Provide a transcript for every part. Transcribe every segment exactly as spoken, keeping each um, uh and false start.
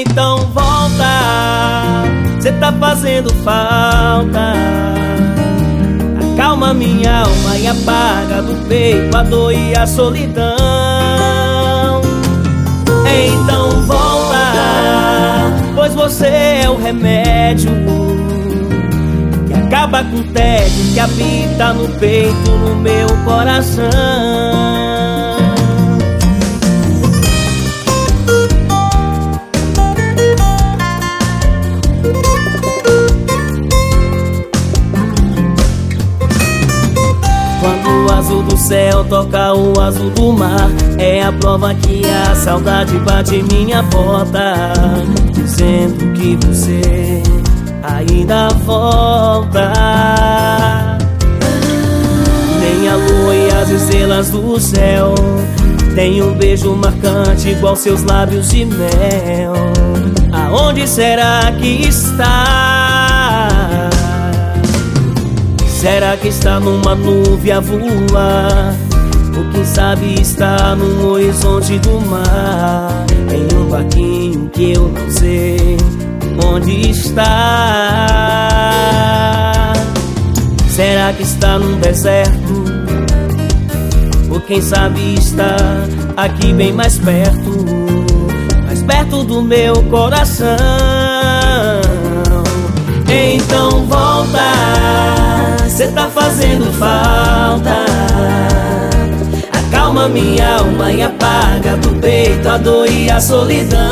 Então volta, cê tá fazendo falta. Acalma minha alma e apaga do peito a dor e a solidão. Então volta, pois você é o remédio que acaba com o tédio que habita no peito, no meu coração. Quando o azul do céu toca o azul do mar, é a prova que a saudade bate em minha porta, dizendo que você ainda volta. Nem a lua e as estrelas do céu tem um beijo marcante igual seus lábios de mel. Aonde será que está? Será que está numa nuvem a voar? Ou quem sabe está no horizonte do mar, em um barquinho que eu não sei onde está. Será que está num deserto? Ou quem sabe está aqui bem mais perto, mais perto do meu coração. Então volta, cê tá fazendo falta. Acalma minha alma e apaga do peito a dor e a solidão.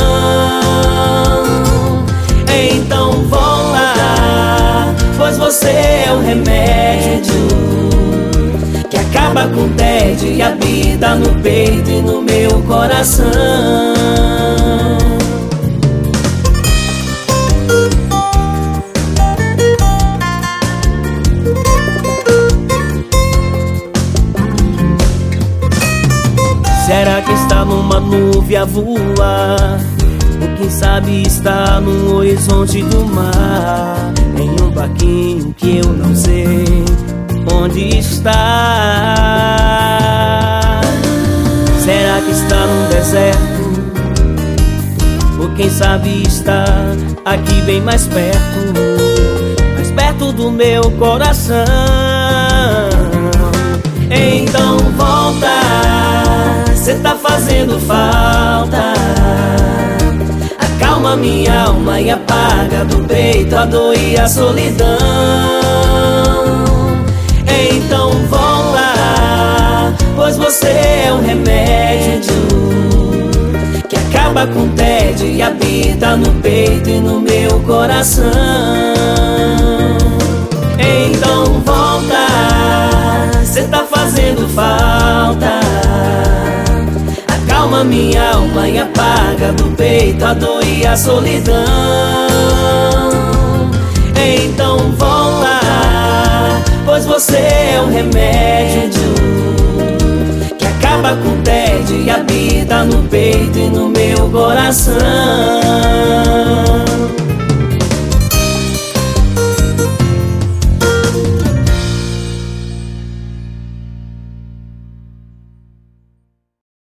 Então volta, pois você é o remédio que acaba com o tédio e habita no peito e no meu coração. Será que está numa nuvem a voar? Ou quem sabe está no horizonte do mar, em um barquinho que eu não sei onde está. Será que está num deserto? Ou quem sabe está aqui bem mais perto, mais perto do meu coração. Então volta, cê tá fazendo falta. Acalma minha alma e apaga do peito a dor e a solidão. Então volta, pois você é o remédio que acaba com o tédio e habita no peito e no meu coração. Então volta, cê tá fazendo falta. Acalma minha alma e apaga do peito a dor e a solidão. Então volta, pois você é o remédio que acaba com o tédio e habita no peito e no meu coração.